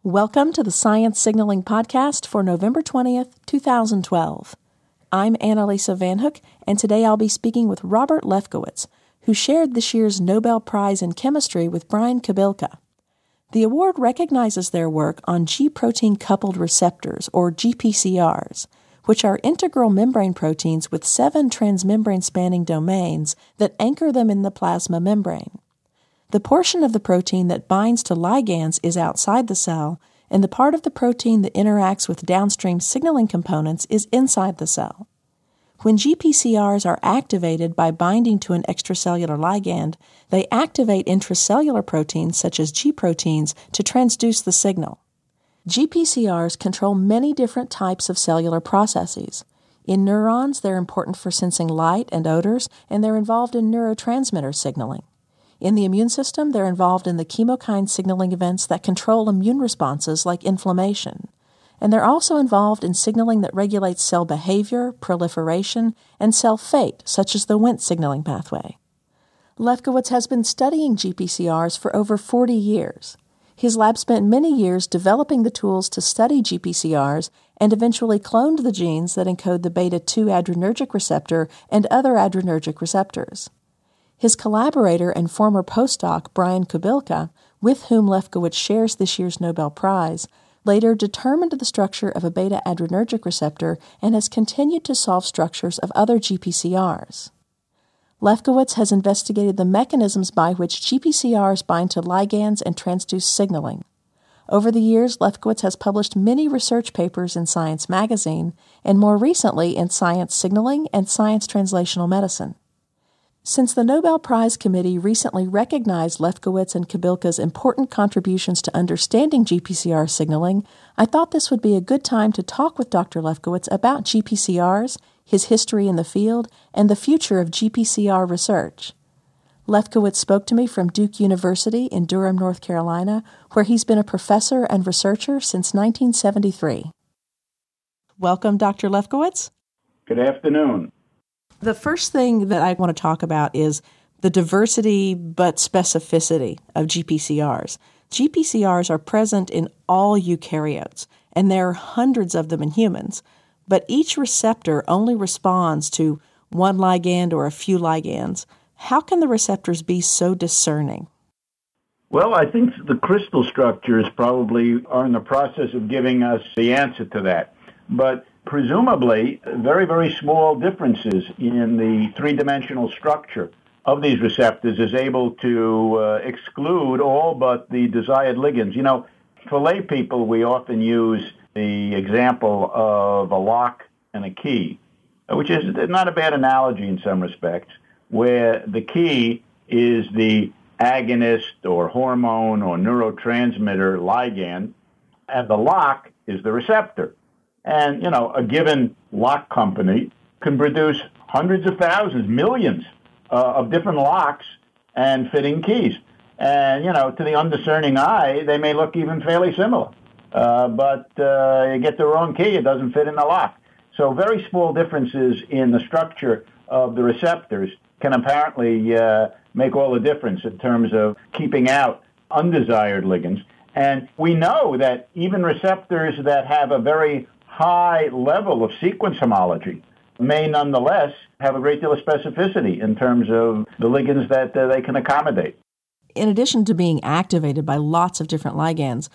Welcome to the Science Signaling Podcast for November 20th, 2012. I'm Annalisa Van Hook, and today I'll be speaking with Robert Lefkowitz, who shared this year's Nobel Prize in Chemistry with Brian Kobilka. The award recognizes their work on G-protein coupled receptors, or GPCRs, which are integral membrane proteins with 7 transmembrane spanning domains that anchor them in the plasma membrane. The portion of the protein that binds to ligands is outside the cell, and the part of the protein that interacts with downstream signaling components is inside the cell. When GPCRs are activated by binding to an extracellular ligand, they activate intracellular proteins such as G proteins to transduce the signal. GPCRs control many different types of cellular processes. In neurons, they're important for sensing light and odors, and they're involved in neurotransmitter signaling. In the immune system, they're involved in the chemokine signaling events that control immune responses like inflammation. And they're also involved in signaling that regulates cell behavior, proliferation, and cell fate, such as the Wnt signaling pathway. Lefkowitz has been studying GPCRs for over 40 years. His lab spent many years developing the tools to study GPCRs and eventually cloned the genes that encode the beta-2 adrenergic receptor and other adrenergic receptors. His collaborator and former postdoc, Brian Kobilka, with whom Lefkowitz shares this year's Nobel Prize, later determined the structure of a beta-adrenergic receptor and has continued to solve structures of other GPCRs. Lefkowitz has investigated the mechanisms by which GPCRs bind to ligands and transduce signaling. Over the years, Lefkowitz has published many research papers in Science magazine, and more recently in Science Signaling and Science Translational Medicine. Since the Nobel Prize Committee recently recognized Lefkowitz and Kobilka's important contributions to understanding GPCR signaling, I thought this would be a good time to talk with Dr. Lefkowitz about GPCRs, his history in the field, and the future of GPCR research. Lefkowitz spoke to me from Duke University in Durham, North Carolina, where he's been a professor and researcher since 1973. Welcome, Dr. Lefkowitz. Good afternoon. The first thing that I want to talk about is the diversity but specificity of GPCRs. GPCRs are present in all eukaryotes, and there are hundreds of them in humans, but each receptor only responds to one ligand or a few ligands. How can the receptors be so discerning? Well, I think the crystal structures probably are in the process of giving us the answer to that. But presumably, very, very small differences in the three-dimensional structure of these receptors is able to exclude all but the desired ligands. You know, for lay people, we often use the example of a lock and a key, which is not a bad analogy in some respects, where the key is the agonist or hormone or neurotransmitter ligand, and the lock is the receptor. And, you know, a given lock company can produce hundreds of thousands, millions of different locks and fitting keys. And, you know, to the undiscerning eye, they may look even fairly similar. But you get the wrong key, it doesn't fit in the lock. So very small differences in the structure of the receptors can apparently make all the difference in terms of keeping out undesired ligands. And we know that even receptors that have a very high level of sequence homology may nonetheless have a great deal of specificity in terms of the ligands that they can accommodate. In addition to being activated by lots of different ligands,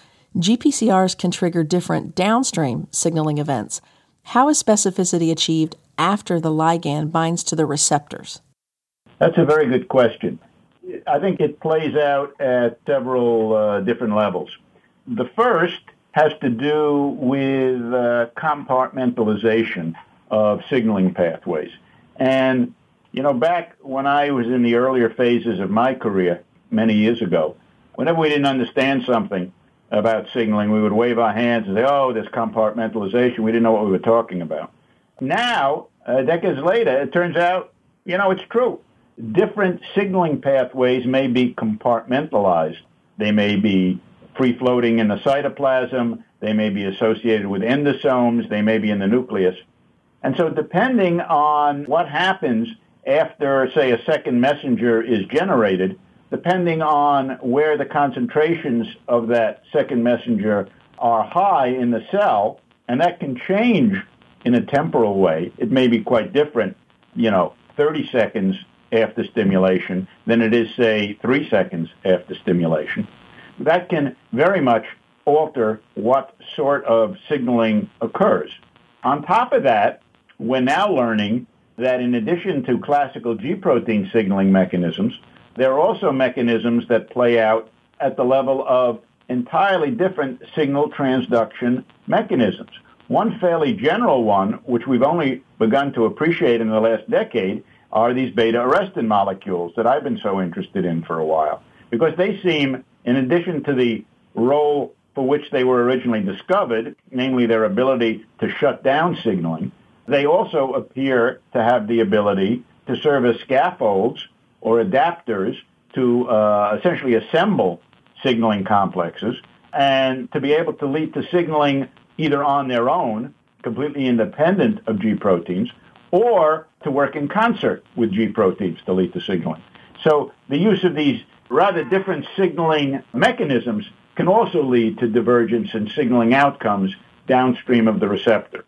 GPCRs can trigger different downstream signaling events. How is specificity achieved after the ligand binds to the receptors? That's a very good question. I think it plays out at several different levels. The first has to do with compartmentalization of signaling pathways. And, you know, back when I was in the earlier phases of my career many years ago, whenever we didn't understand something about signaling, we would wave our hands and say, oh, there's compartmentalization. We didn't know what we were talking about. Now, decades later, it turns out, you know, it's true. Different signaling pathways may be compartmentalized. They may be free-floating in the cytoplasm. They may be associated with endosomes. They may be in the nucleus. And so depending on what happens after, say, a second messenger is generated, depending on where the concentrations of that second messenger are high in the cell, and that can change in a temporal way. It may be quite different, 30 seconds after stimulation than it is, say, 3 seconds after stimulation. That can very much alter what sort of signaling occurs. On top of that, we're now learning that in addition to classical G protein signaling mechanisms, there are also mechanisms that play out at the level of entirely different signal transduction mechanisms. One fairly general one, which we've only begun to appreciate in the last decade, are these beta-arrestin molecules that I've been so interested in for a while, because they seem, in addition to the role for which they were originally discovered, namely their ability to shut down signaling, they also appear to have the ability to serve as scaffolds or adapters to essentially assemble signaling complexes and to be able to lead to signaling either on their own, completely independent of G proteins, or to work in concert with G proteins to lead to signaling. So the use of these rather different signaling mechanisms can also lead to divergence in signaling outcomes downstream of the receptor.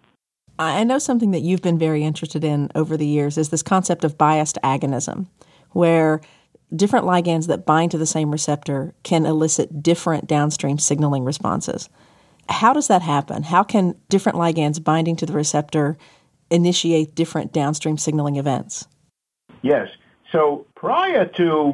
I know something that you've been very interested in over the years is this concept of biased agonism, where different ligands that bind to the same receptor can elicit different downstream signaling responses. How does that happen? How can different ligands binding to the receptor initiate different downstream signaling events? Yes. So prior to,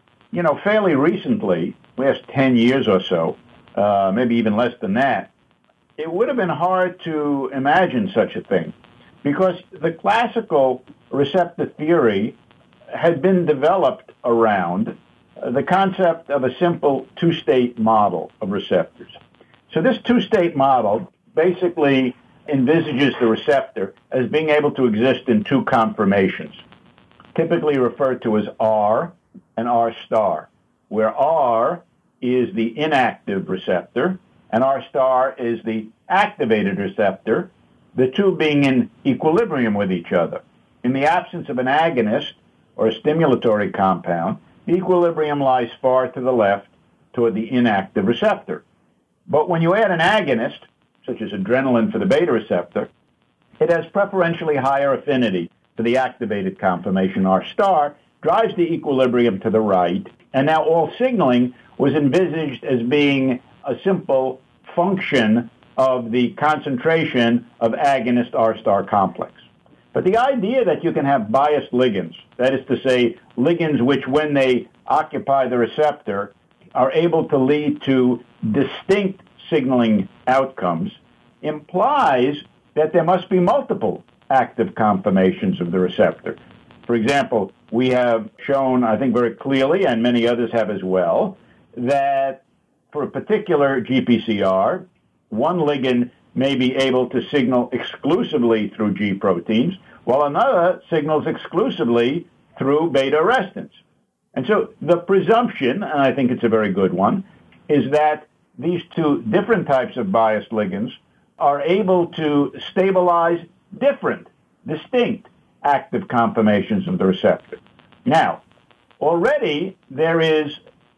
fairly recently, last 10 years or so, maybe even less than that, it would have been hard to imagine such a thing because the classical receptor theory had been developed around the concept of a simple two-state model of receptors. So this two-state model basically envisages the receptor as being able to exist in two conformations, typically referred to as R and R star, where R is the inactive receptor and R star is the activated receptor, the two being in equilibrium with each other. In the absence of an agonist or a stimulatory compound, the equilibrium lies far to the left toward the inactive receptor. But when you add an agonist, such as adrenaline for the beta receptor, it has preferentially higher affinity for the activated conformation R star, drives the equilibrium to the right, and now all signaling was envisaged as being a simple function of the concentration of agonist R star complex. But the idea that you can have biased ligands, that is to say, ligands which when they occupy the receptor are able to lead to distinct signaling outcomes, implies that there must be multiple active conformations of the receptor. For example, we have shown, I think very clearly, and many others have as well, that for a particular GPCR, one ligand may be able to signal exclusively through G proteins, while another signals exclusively through beta-arrestins. And so the presumption, and I think it's a very good one, is that these two different types of biased ligands are able to stabilize different, distinct active conformations of the receptor. Now, already there is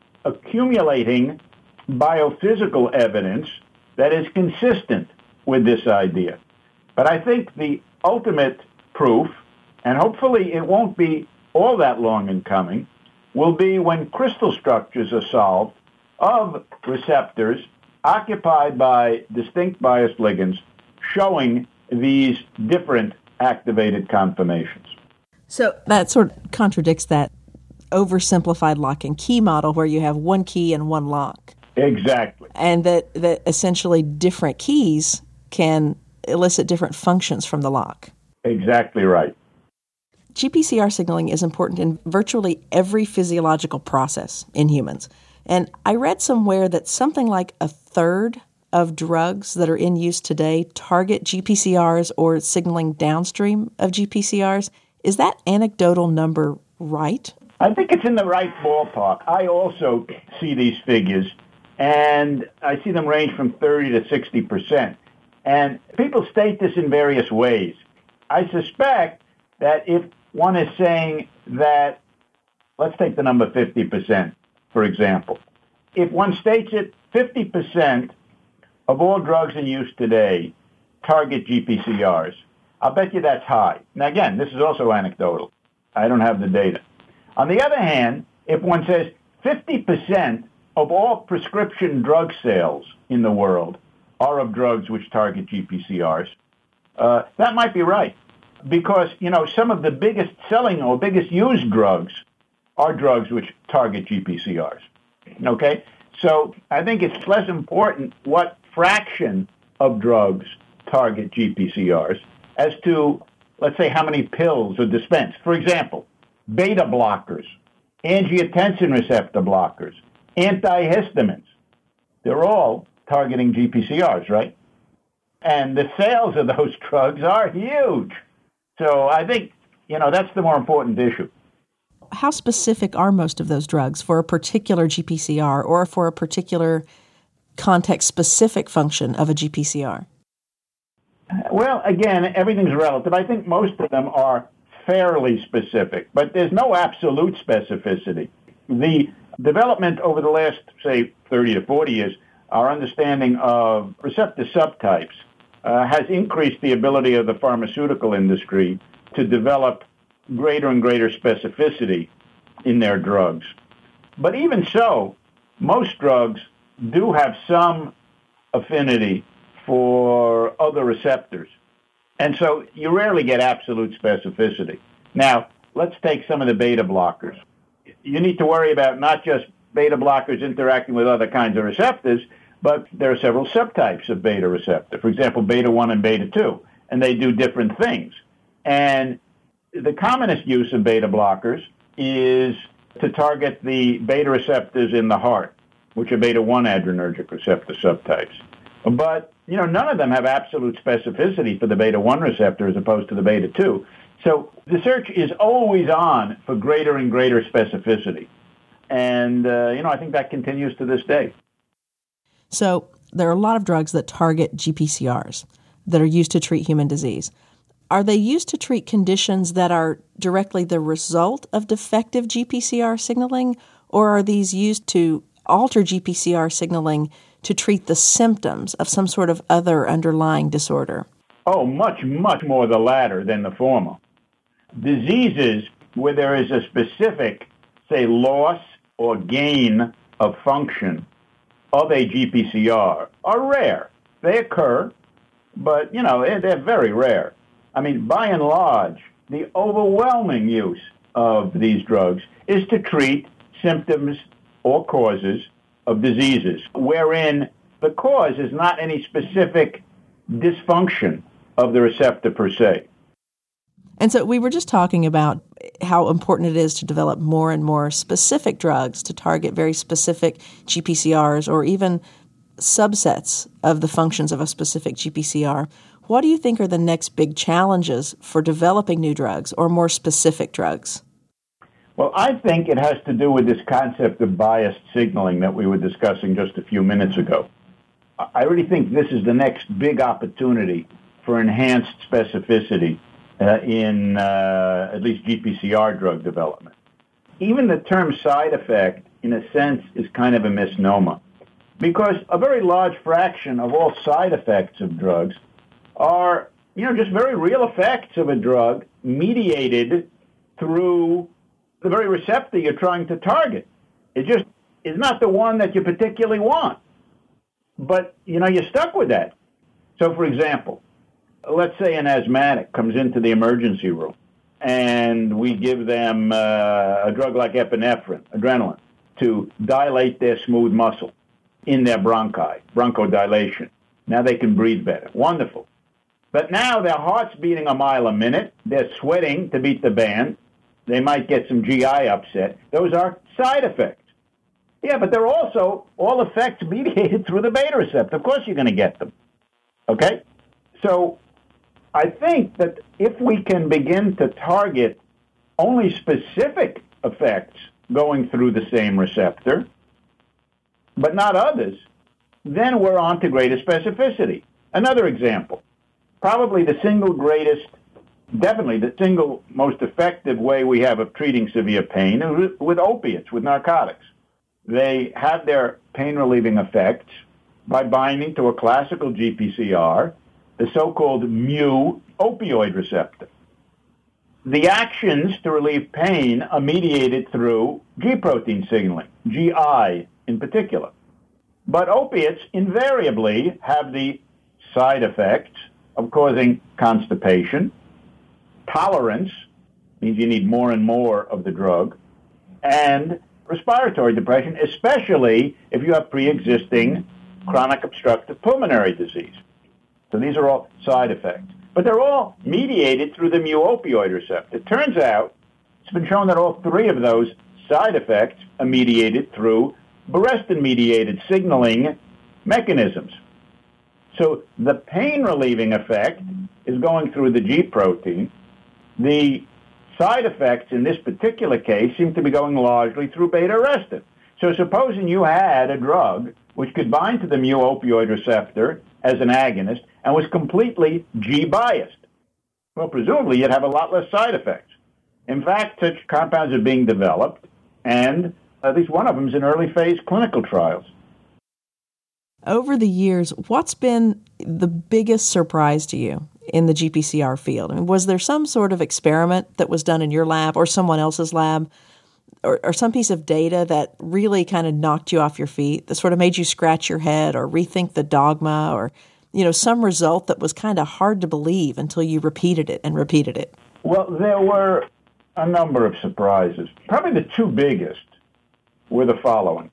accumulating biophysical evidence that is consistent with this idea. But I think the ultimate proof, and hopefully it won't be all that long in coming, will be when crystal structures are solved of receptors occupied by distinct biased ligands showing these different activated conformations. So that sort of contradicts that oversimplified lock and key model where you have one key and one lock. Exactly. And that essentially different keys can elicit different functions from the lock. Exactly right. GPCR signaling is important in virtually every physiological process in humans. And I read somewhere that something like a third of drugs that are in use today target GPCRs or signaling downstream of GPCRs. Is that anecdotal number right? I think it's in the right ballpark. I also see these figures, and I see them range from 30 to 60%. And people state this in various ways. I suspect that if one is saying that Let's take the number 50%, for example. If one states it, 50% of all drugs in use today target GPCRs. I'll bet you that's high. Now, again, this is also anecdotal. I don't have the data. On the other hand, if one says 50% of all prescription drug sales in the world are of drugs which target GPCRs, that might be right. Because, some of the biggest selling or biggest used drugs are drugs which target GPCRs. Okay? So I think it's less important what fraction of drugs target GPCRs as to, let's say, how many pills are dispensed. For example, beta blockers, angiotensin receptor blockers, antihistamines. They're all targeting GPCRs, right? And the sales of those drugs are huge. So I think, that's the more important issue. How specific are most of those drugs for a particular GPCR or for a particular context-specific function of a GPCR? Well, again, everything's relative. I think most of them are fairly specific, but there's no absolute specificity. The development over the last, say, 30 to 40 years, our understanding of receptor subtypes has increased the ability of the pharmaceutical industry to develop greater and greater specificity in their drugs. But even so, most drugs do have some affinity for other receptors. And so you rarely get absolute specificity. Now, let's take some of the beta blockers. You need to worry about not just beta blockers interacting with other kinds of receptors, but there are several subtypes of beta receptor. For example, beta 1 and beta 2, and they do different things. And the commonest use of beta blockers is to target the beta receptors in the heart, which are beta 1 adrenergic receptor subtypes. But, none of them have absolute specificity for the beta 1 receptor as opposed to the beta 2. So the search is always on for greater and greater specificity. And, I think that continues to this day. So there are a lot of drugs that target GPCRs that are used to treat human disease. Are they used to treat conditions that are directly the result of defective GPCR signaling, or are these used to alter GPCR signaling to treat the symptoms of some sort of other underlying disorder? Oh, much, much more the latter than the former. Diseases where there is a specific, say, loss or gain of function of a GPCR are rare. They occur, but, they're very rare. I mean, by and large, the overwhelming use of these drugs is to treat symptoms or causes of diseases, wherein the cause is not any specific dysfunction of the receptor per se. And so we were just talking about how important it is to develop more and more specific drugs to target very specific GPCRs or even subsets of the functions of a specific GPCR. What do you think are the next big challenges for developing new drugs or more specific drugs? Well, I think it has to do with this concept of biased signaling that we were discussing just a few minutes ago. I really think this is the next big opportunity for enhanced specificity in at least GPCR drug development. Even the term side effect, in a sense, is kind of a misnomer, because a very large fraction of all side effects of drugs are, just very real effects of a drug mediated through the very receptor you're trying to target. It just is not the one that you particularly want. But, you're stuck with that. So, for example, let's say an asthmatic comes into the emergency room and we give them a drug like epinephrine, adrenaline, to dilate their smooth muscle in their bronchi, bronchodilation. Now they can breathe better. Wonderful. But now their heart's beating a mile a minute. They're sweating to beat the band. They might get some GI upset. Those are side effects. Yeah, but they're also all effects mediated through the beta receptor. Of course you're going to get them. Okay? So I think that if we can begin to target only specific effects going through the same receptor, but not others, then we're on to greater specificity. Another example, probably the single greatest definitely the single most effective way we have of treating severe pain is with opiates, with narcotics. They have their pain-relieving effects by binding to a classical GPCR, the so-called mu opioid receptor. The actions to relieve pain are mediated through G protein signaling, GI in particular. But opiates invariably have the side effects of causing constipation, tolerance, means you need more and more of the drug, and respiratory depression, especially if you have pre-existing chronic obstructive pulmonary disease. So these are all side effects. But they're all mediated through the mu opioid receptor. It turns out it's been shown that all three of those side effects are mediated through Berestin-mediated signaling mechanisms. So the pain-relieving effect is going through the G protein. The side effects in this particular case seem to be going largely through beta-arrestin. So supposing you had a drug which could bind to the mu opioid receptor as an agonist and was completely G-biased, well, presumably you'd have a lot less side effects. In fact, such compounds are being developed, and at least one of them is in early phase clinical trials. Over the years, what's been the biggest surprise to you in the GPCR field? I mean, was there some sort of experiment that was done in your lab or someone else's lab, or some piece of data that really kind of knocked you off your feet, that sort of made you scratch your head or rethink the dogma, or some result that was kind of hard to believe until you repeated it and repeated it? Well, there were a number of surprises. Probably the two biggest were the following.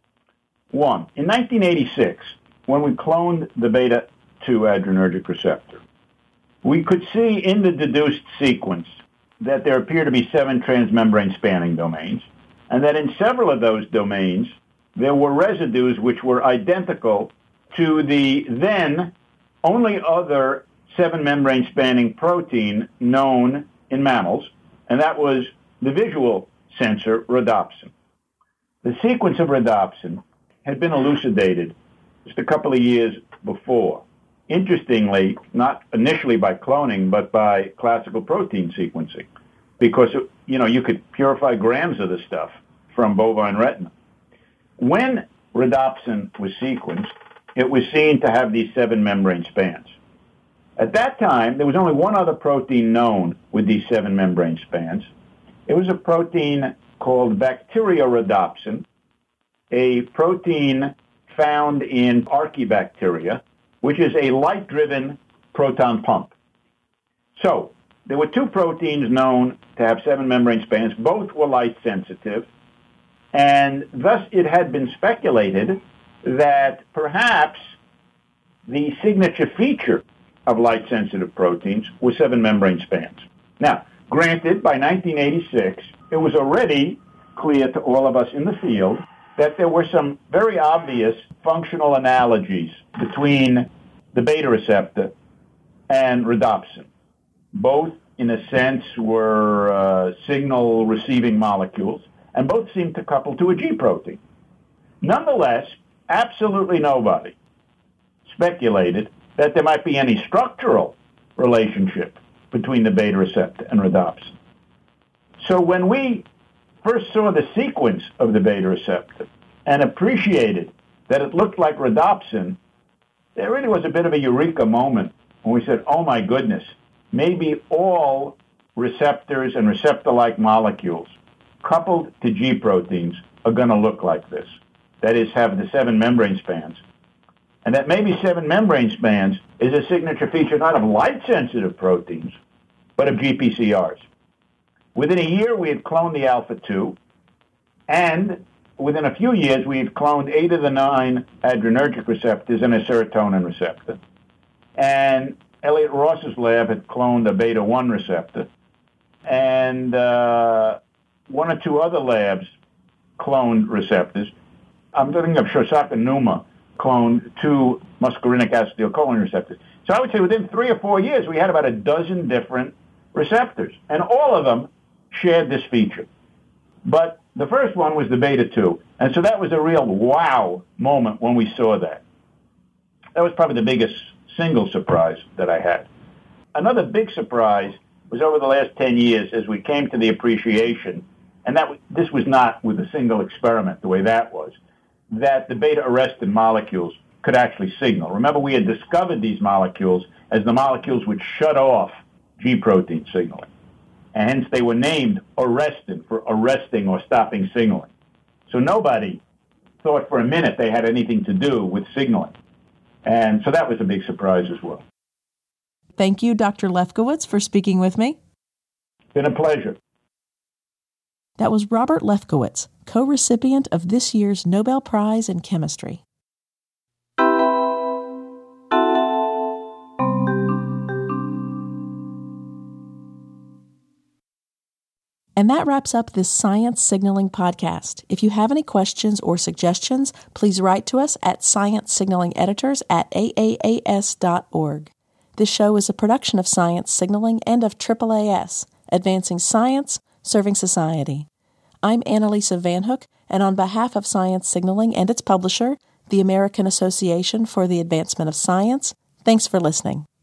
One, in 1986, when we cloned the beta-2 adrenergic receptor, we could see in the deduced sequence that there appear to be 7 transmembrane spanning domains, and that in several of those domains, there were residues which were identical to the then only other 7-membrane spanning protein known in mammals, and that was the visual sensor rhodopsin. The sequence of rhodopsin had been elucidated just a couple of years before. Interestingly, not initially by cloning, but by classical protein sequencing, because, you could purify grams of the stuff from bovine retina. When rhodopsin was sequenced, it was seen to have these 7 membrane spans. At that time, there was only one other protein known with these 7 membrane spans. It was a protein called bacteriorhodopsin, a protein found in archaebacteria, which is a light-driven proton pump. So there were 2 proteins known to have 7 membrane spans. Both were light-sensitive, and thus it had been speculated that perhaps the signature feature of light-sensitive proteins was 7 membrane spans. Now, granted, by 1986, it was already clear to all of us in the field that there were some very obvious functional analogies between the beta receptor and rhodopsin. Both, in a sense, were signal-receiving molecules, and both seemed to couple to a G protein. Nonetheless, absolutely nobody speculated that there might be any structural relationship between the beta receptor and rhodopsin. So when we first saw the sequence of the beta receptor and appreciated that it looked like rhodopsin, there really was a bit of a eureka moment when we said, oh my goodness, maybe all receptors and receptor-like molecules coupled to G proteins are going to look like this. That is, have the 7 membrane spans. And that maybe 7 membrane spans is a signature feature not of light-sensitive proteins, but of GPCRs. Within a year, we had cloned the alpha-2, and within a few years, we had cloned 8 of the 9 adrenergic receptors and a serotonin receptor. And Elliot Ross's lab had cloned a beta-1 receptor, and 1 or 2 other labs cloned receptors. I'm thinking of Shosaka Numa cloned 2 muscarinic acetylcholine receptors. So I would say within 3 or 4 years, we had about a dozen different receptors, and all of them shared this feature. But the first one was the beta-2, and so that was a real wow moment when we saw that. That was probably the biggest single surprise that I had. Another big surprise was over the last 10 years as we came to the appreciation, and this was not with a single experiment the way that was, that the beta-arrestin molecules could actually signal. Remember, we had discovered these molecules as the molecules would shut off G protein signaling. And hence they were named arrestin for arresting or stopping signaling. So nobody thought for a minute they had anything to do with signaling. And so that was a big surprise as well. Thank you, Dr. Lefkowitz, for speaking with me. It's been a pleasure. That was Robert Lefkowitz, co-recipient of this year's Nobel Prize in Chemistry. And that wraps up this Science Signaling podcast. If you have any questions or suggestions, please write to us at sciencesignalingeditors@aaas.org. This show is a production of Science Signaling and of AAAS, advancing science, serving society. I'm Annalisa Van Hook, and on behalf of Science Signaling and its publisher, the American Association for the Advancement of Science, thanks for listening.